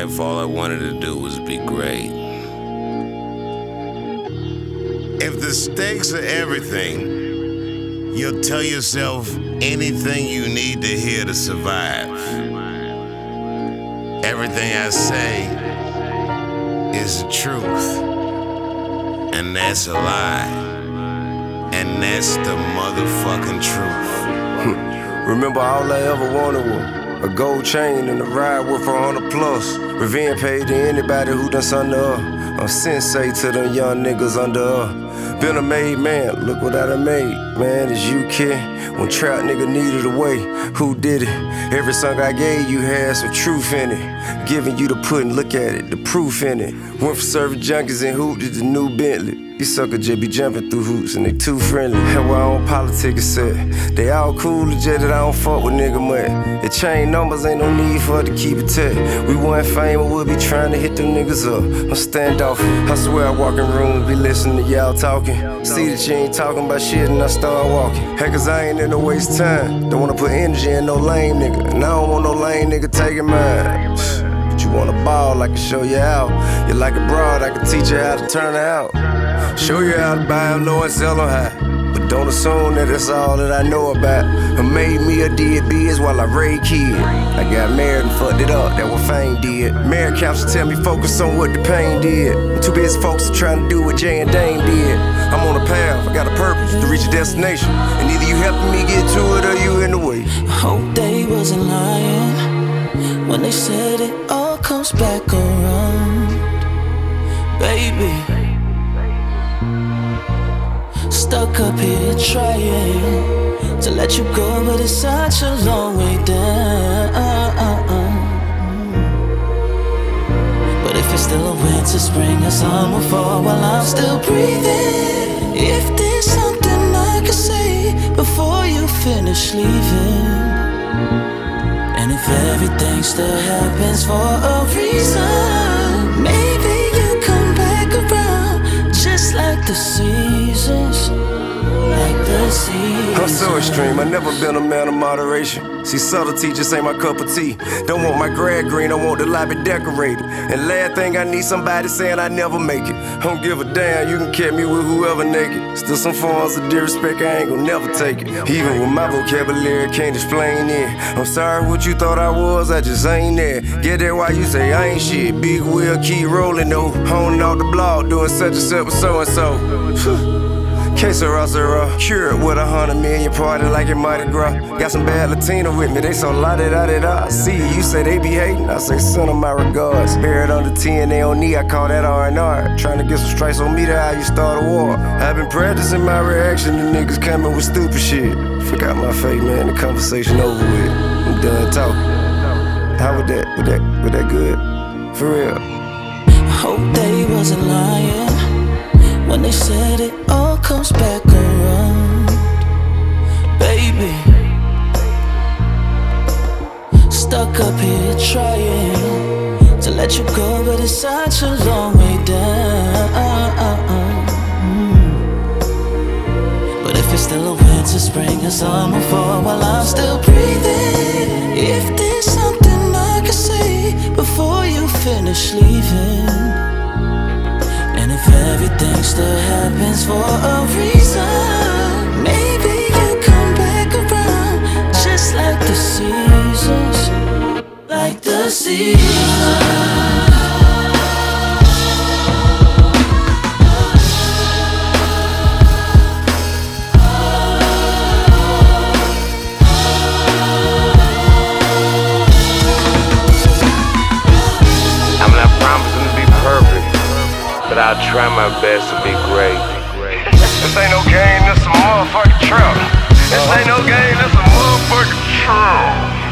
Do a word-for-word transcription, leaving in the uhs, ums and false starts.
life, all I wanted to do was be great. If the stakes are everything, you'll tell yourself anything you need to hear to survive. Everything I say is the truth, and that's a lie, and that's the motherfucking truth. Remember, all I ever wanted was a gold chain and a ride worth a hundred plus. Revenge paid to anybody who done something to her. I'm sensei to them young niggas under her. Been a made man, look what I done made. Man, it's you, kid. When trap nigga needed a way, who did it? Every song I gave you had some truth in it. Giving you the pudding, look at it, the proof in it. Went from serving junkies and hoop to the new Bentley. These suckers just be jumping through hoops and they too friendly. Hell, I don't politics set. They all cool, legit that I don't fuck with nigga much. It chain numbers, ain't no need for it to keep it tight. We want fame, but we'll be trying to hit them niggas up. I'm standoff. I swear I walk in rooms, be listening to y'all talking. See that you ain't talking about shit and I start walking. Heck, cause I ain't in no waste time. Don't wanna put energy in no lame nigga. And I don't want no lame nigga taking mine. But you wanna ball, I can show you out. You're like a broad, I can teach you how to turn her out. Show you how to buy them low and sell them high. But don't assume that that's all that I know about. I made me a did biz while I raised kids. I got married and fucked it up, that what fame did. Married counsel tell me focus on what the pain did. I'm too busy focused trying to do what Jay and Dame did. I'm on a path, I got a purpose to reach a destination. And either you helping me get to it or you in the way. I hope they wasn't lying when they said it all comes back around. Baby, stuck up here trying to let you go, but it's such a long way down. But if it's still a winter, spring, or summer, fall while I'm still breathing, if there's something I could say before you finish leaving, and if everything still happens for a reason, maybe you come back around just like the seasons. Like the seasons. I'm so extreme, I never been a man of moderation. See, subtlety just ain't my cup of tea. Don't want my grad green, I want the lobby decorated. And last thing I need somebody saying I never make it. Don't give a damn, you can catch me with whoever naked. Still some forms of disrespect, I ain't gon' never take it. Even with my vocabulary, can't explain it. I'm sorry what you thought I was, I just ain't there. Get there while you say I ain't shit. Big wheel, keep rolling though. Honing off the blog, doing such and such with so and so. Que sera, sera. Cured with a hundred million, party like it Mardi Gras. Got some bad Latina with me, they so la-da-da-da-da. See, you say they be hating, I say send them my regards. Buried under T and A on knee, I call that R and R. Trying to get some strikes on me, that's how you start a war. I've been practicing my reaction to niggas coming with stupid shit. Forgot my fate, man, the conversation over with. I'm done talking. How was that? Was that, was that good? For real. I hope they wasn't lying when they said it all comes back around. Baby, stuck up here trying to let you go, but it's such a long way down. But if it's still a winter, spring, or summer, fall while I'm still breathing, if there's something I can say before you finish leaving, and if everything still happens for a reason, maybe you come back around just like the seasons. Like the seasons. But I'll try my best to be great. This ain't no game, this some motherfucking trap. This ain't no game, this some motherfucking trap.